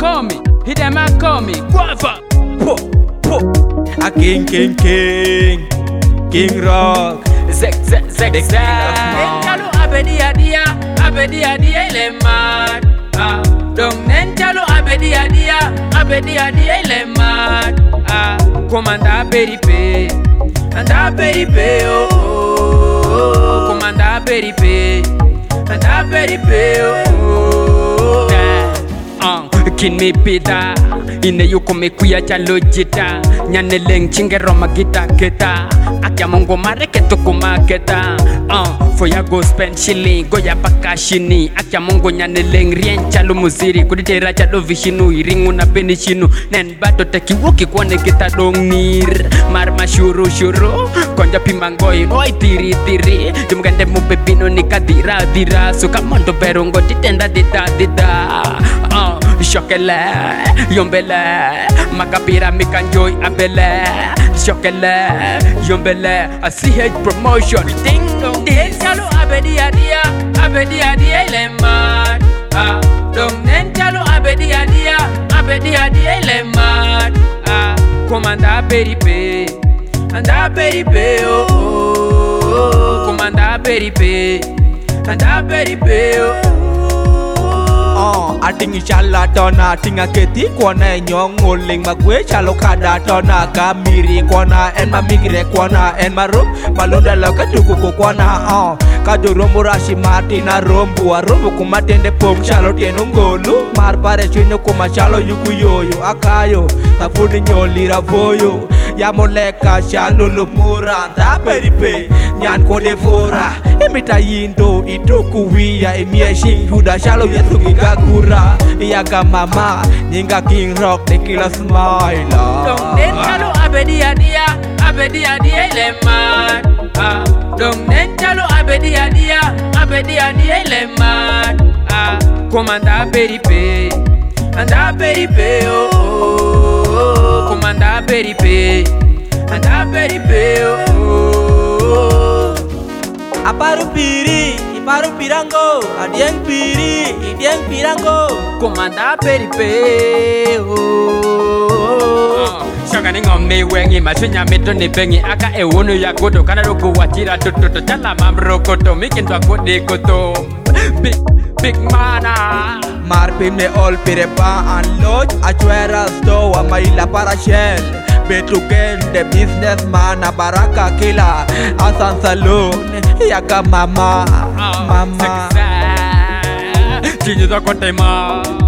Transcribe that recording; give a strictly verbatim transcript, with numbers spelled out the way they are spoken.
call me, he them a call me Guava. Po, po. A king, king, king, King Rock. Zek, zek, zek, zek. Nenchalo abedi adia, abedi adia ile mad. Ah, dong nenchalo abedi adia, abedi adia ile mad. Ah, komanda peripe, anda peripe oh oh. Komanda peripe, anda peripe oh oh. Ah, kin me pita, ine yuko me kuya chalo jita, nyane leng chingero magita keta. Akia mongo mare keto kumaketa. Uh, for ya go spend shilling, go ya paka shini. Akia mongo nyane leng rien chalo muziri. Kuditera chalo vishinu, iringu na beni shinu. Nen bato teki woki kwane kita dong nir. Marma shuru shuru, konja pimangoi oi tiri tiri. Jumgande mubebino nika dira dira. Suka mondo berongo titenda dida dida. Uh, shokele, yombele. Makapira mikanjoy abele. Shokele, yombele, a C H promotion. Ding dong, nenchalo abedi adia, abedi adia ile mad. Ah, dong nenchalo abedi adia, abedi adia ile mad. Ah, komanda peripe, anda peripe oh oh. Komanda peripe, anda peripe oh. Oh, ating chala tona tinga keti kwana nyong ngoling magwe chalo kada tona kamiri kwana en mamigre kwana en marum malunda loka tuku kwana oh kaduro murashi martina rombu arombu kumatende pom chalo tieno ngolu mar pare chunyo kuma chalo yuku yoyo akayo tafuni nyoli ravoyo ya moleka chalo lumura nda peripe nyan kode fora emita yindo itoku wiya emie shinguda chalo yetu gigagura yaga mama nyinga King Rock tequila smile dong nenchalo abedi adia abedi adia ile mad ah dong nenchalo abedi adia abedi adia ile mad ah komanda peripe anda peripe oh oh. Komanda peripe anda peripe oh oh. Aparu piri, iparu pirango, adieng piri, idieng pirango. Komanda peripe oh. Shaka ni ngome wengi masunya meto ni bengi aka ewono ya koto kana roko wachira toto chala mamrokoto mikinto akode koto. Big big mana. Marpin me all pire pa and lodge achuera stowa maila para shell. Betuken the businessman a baraka killer Asan Saloon yaga mama oh, mama Chini da kote ma